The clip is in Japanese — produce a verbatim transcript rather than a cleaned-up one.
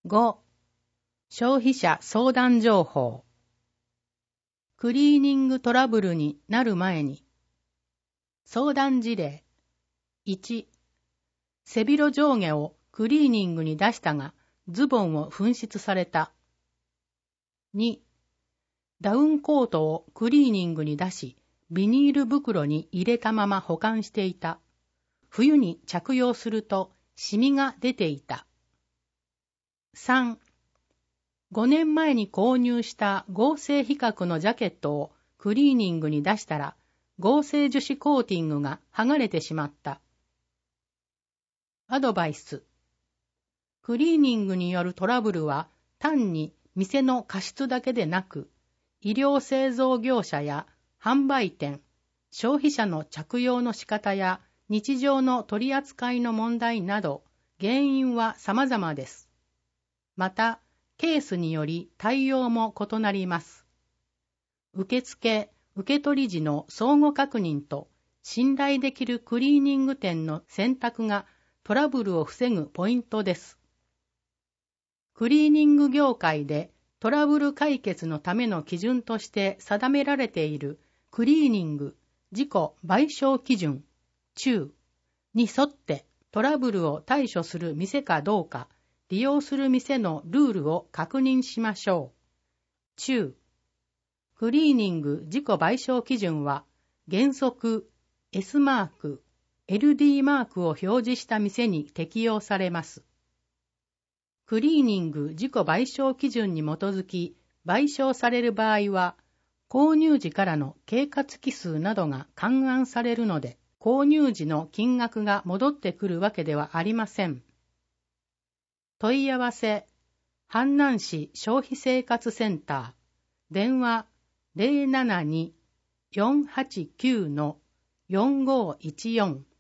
ご. 消費者相談情報。クリーニングトラブルになる前に。相談事例。いち. 背広上下をクリーニングに出したが、ズボンを紛失された。に. ダウンコートをクリーニングに出し、ビニール袋に入れたまま保管していた。冬に着用するとシミが出ていた。さん. ごねんまえに購入した合成皮革のジャケットをクリーニングに出したら、合成樹脂コーティングが剥がれてしまった。アドバイス。クリーニングによるトラブルは単に店の過失だけでなく、衣料製造業者や販売店、消費者の着用の仕方や日常の取り扱いの問題など、原因は様々です。また、ケースにより対応も異なります。受付、受取時の相互確認と信頼できるクリーニング店の選択がトラブルを防ぐポイントです。クリーニング業界でトラブル解決のための基準として定められているクリーニング自己賠償基準中に沿ってトラブルを対処する店かどうか利用する店のルールを確認しましょう。中、クリーニング自己賠償基準は原則 エス マーク、エルディー マークを表示した店に適用されます。クリーニング自己賠償基準に基づき賠償される場合は、購入時からの経過月数などが勘案されるので、購入時の金額が戻ってくるわけではありません。問い合わせ、阪南市消費生活センター、電話 ゼロななに よんはちきゅう よんごいちよん